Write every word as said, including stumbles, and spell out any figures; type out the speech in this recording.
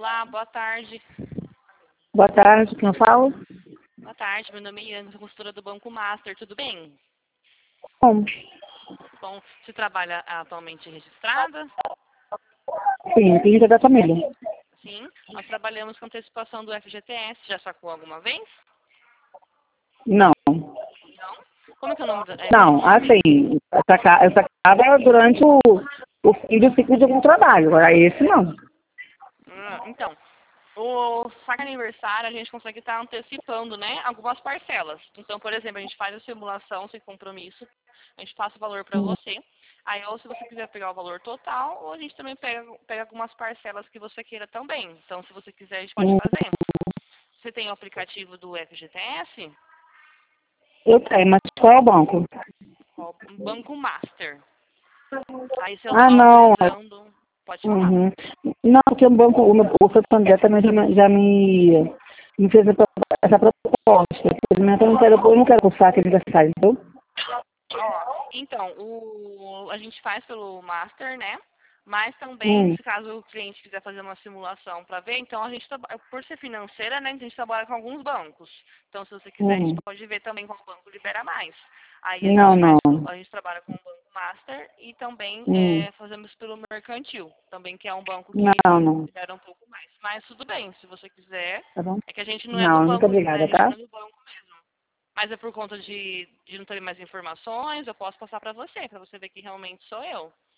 Olá, boa tarde. Boa tarde, quem eu falo? Boa tarde, meu nome é Iana, sou consultora do Banco Master, tudo bem? Bom, Bom, você trabalha atualmente registrada? sim, clínica da família. Sim. Nós trabalhamos com antecipação do F G T S, já sacou alguma vez? Não, Não? Como que é o nome do... É, qual o não, nome? assim, eu saca- eu sacava durante o, o fim do ciclo de algum trabalho, agora esse não. Hum, então, o saque aniversário a gente consegue estar antecipando, né, algumas parcelas. Então, por exemplo, a gente faz a simulação sem compromisso, a gente passa o valor para Hum, você. Aí, ou se você quiser pegar o valor total, ou a gente também pega, pega algumas parcelas que você queira também. Então, se você quiser, a gente pode hum, fazer. Você tem o aplicativo do F G T S? Eu tenho, mas qual é o banco? Qual? Banco Master. Aí, você Ah, não. autorizando, pode falar. Uhum. Não, porque o banco, o, meu, o Santander também já, me- já me, me fez essa essa proposta. Infelizmente, eu não quero, eu não quero o saque aniversário, entendeu? Ó, então, o, a gente faz pelo Master, né? Mas também, Hum, se caso o cliente quiser fazer uma simulação para ver, então a gente trabalha, por ser financeira, né? A gente trabalha com alguns bancos. Então, se você quiser, a gente hum. pode ver também qual banco libera mais. Aí a Não, gente faz, não. a gente trabalha com o Banco Master e também Hum. é, fazemos pelo Mercantil, também que é um banco que Não, não. libera um pouco mais. Mas tudo bem, se você quiser, Tá bom? é que a gente não é do Não, muito banco, né? A obrigada, gente não tá? é do banco mesmo. Mas é por conta de, de não ter mais informações, eu posso passar para você, para você ver que realmente sou eu.